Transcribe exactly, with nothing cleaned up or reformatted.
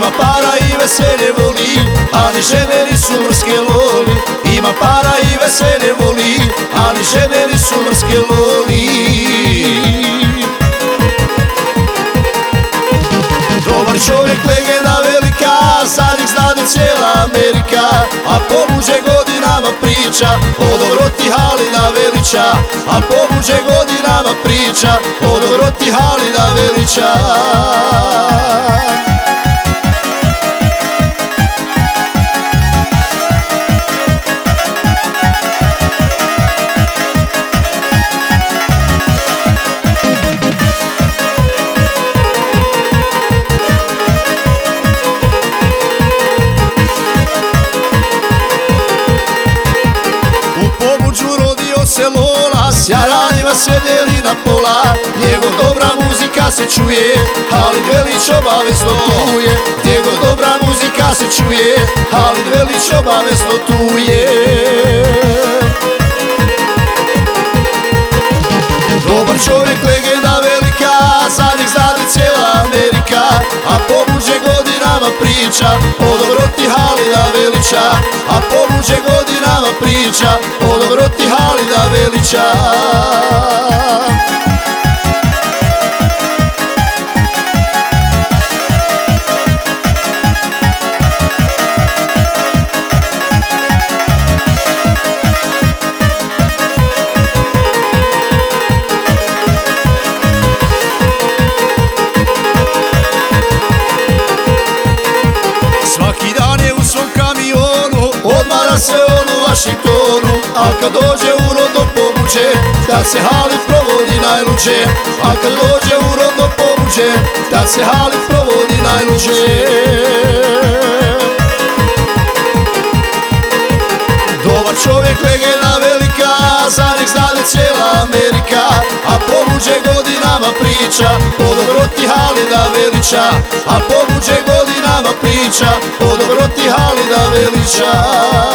Ima para i veselje voli, ali žene nisu mrske loli. Ima para i veselje voli, ali žene nisu mrske loli. Dobar čovjek, legenda velika, za njih znade cijela Amerika. A pomuđe godinama priča o dobroti Halida Velića. A pomuđe godinama priča o dobroti Halida Velića. Se Lola, sjaranima se deli na pola. Njegov dobra muzika se čuje, Halid Velić obavezno tu je. Njegov dobra muzika se čuje, Halid Velić obavezno tu je. Dobar čovjek, legenda velika, za njih znade cijela Amerika. A pomuđe godinama priča o dobroti Halida Velića. A pomuđe godinama priča o dobroti Halida Velića. Svaki dan je u svom kamionu, odmara se on u Vašingtonu. A kad dođe u rodno Pomuđe, tad se Halid provodi najluđe. A kad dođe u rodno Pomuđe, tad se Halid provodi najluđe. Dobar čovjek, legenda velika, za njih znade cijela Amerika. A Pomuđe godinama priča o dobroti Halida Velića. A Pomuđe godinama priča o dobroti Halida Velića.